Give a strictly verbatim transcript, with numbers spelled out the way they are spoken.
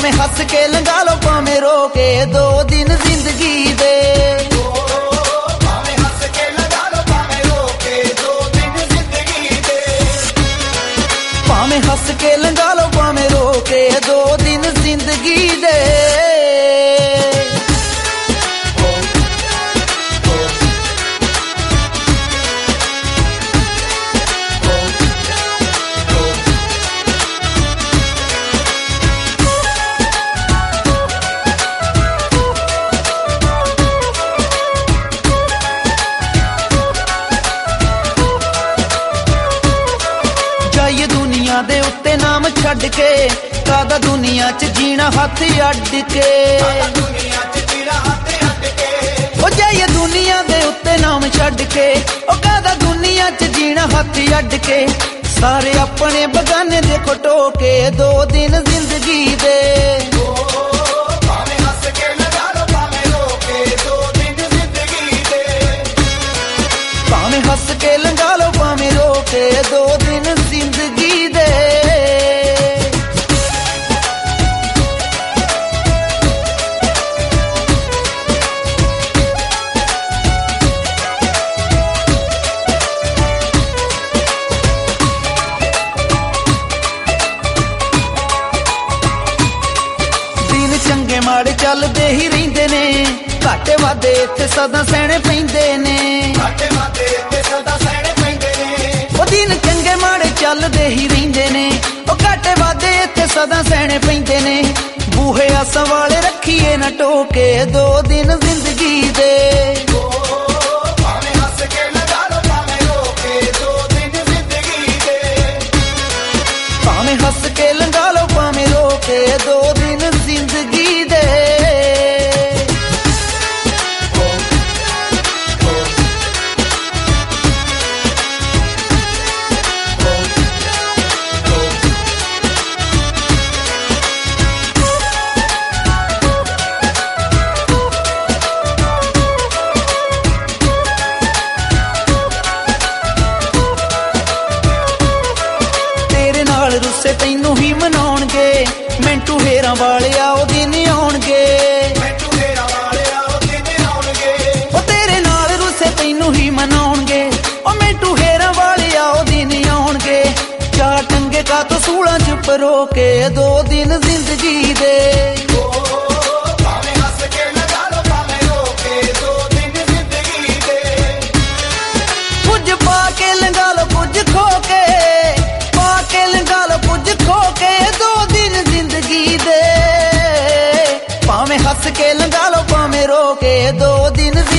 भावें हस के लंघा लो भावें रो के दो दिन जिंदगी दे। भावें हस के लंघा लो भावें रो के दो दिन जिंदगी दे। भावें हस के लंघा लो भावें रो के दो दिन जिंदगी दे। जाइए दुनिया दे उत्ते नाम छड़ के कादा दुनिया च जीना हथ अड के। ओ जाइए दुनिया दे उत्ते नाम छड़ के ओ कादा दुनिया च जीना हथ अड के। सारे अपने बगाने देखो टोके दो दिन जिंदगी दे। भावें हस के लंघा लो भावें रो के दो दिन जिंदगी दे। भावें हस के लंघा लो भावें रो के दो दिन जिंदगी दे। दिन चंगे माड़े चलदे ही रहिंदे ने घाटे वादे इत्थे सदा सहने पैंदे ने। घाटे वादे इत्थे सदा सहने पैंदे ने। ओ दिन चंगे माड़े चलदे ही रहिंदे ने ओ घाटे वादे इत्थे सदा सहने पैंदे ने। बूहे आसां वाले रखिए न टोके दो दिन जिंदगी दे। भावें हस के लंघा लो भावें रो के दो दिन जिंदगी दे। भावें हस के लंघा लो भावें रो के दो दिन जिंदगी दे। तेरे नाल रुस्से तैनू ही मनाउणगे मैंटू हेरां वाले आओ दिन आउणगे। ओ तेरे नाल रुस्से तैनू ही मनाउणगे ओ मैंटू हेरां वाले आओ दिन आउणगे। चार टंगे का तो सूला च परो के दो दिन जिंदगी दे। भावें हस के लंघा लो भावें रो के दो दिन जिंदगी दे। कुछ पा के लंघा लो कुछ खो के पा के लंघा लो कुछ खो के दो दिन जिंदगी दे। भावें हस के लंघा लो भावें रो के दो दिन